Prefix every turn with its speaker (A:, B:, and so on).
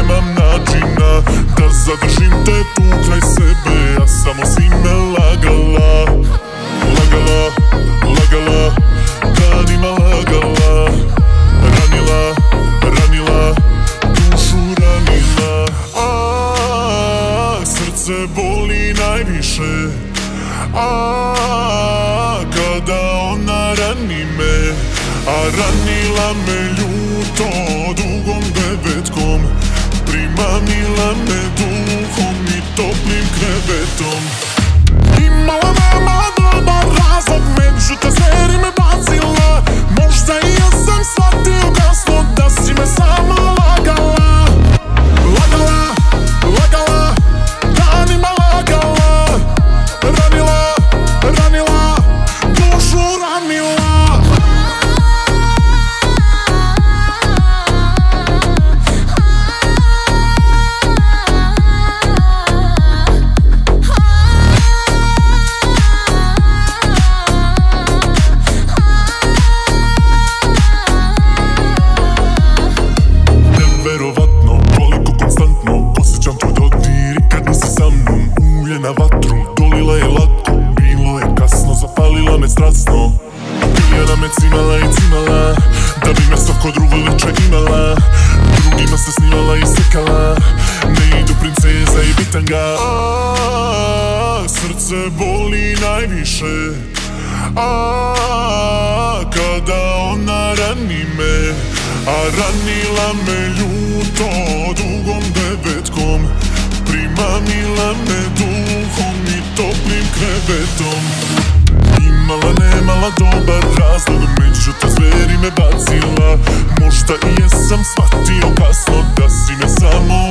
A: nemam načina da zadržim te tu kraj sebe, a samo si me lagala. Lagala, lagala, danima lagala. Ranila, ranila, dušu ranila. Srce boli najviše kada ona rani me, a ranila me ljuto dugom devetkom, primamila me duhom i toplim krevetom. Imala nema dobar razlog, međutim zveri me bacila. Možda i ja sam shvatio kasno da si me sama lagala. Lagala, lagala, danima lagala. Ranila, ranila, dušu ranila. Neverovatno koliko konstantno osjećam tvoj dodir i kad nisi sa mnom. Ulje na vatru, dolila je lako, bilo je kasno, zapalila me strasno. Piljana me cimala i cimala, da bi me svako drugo veče imala. Drugima se snimala i slikala, ne idu princeza i bitanga. Srce boli najviše kada ona rani me, a ranila me ljuto dugom devetkom, primamila me duhom i toplim krevetom. Imala nemala dobar razlog, međutim zveri me bacila. Možda i jesam shvatio kasno da si me samo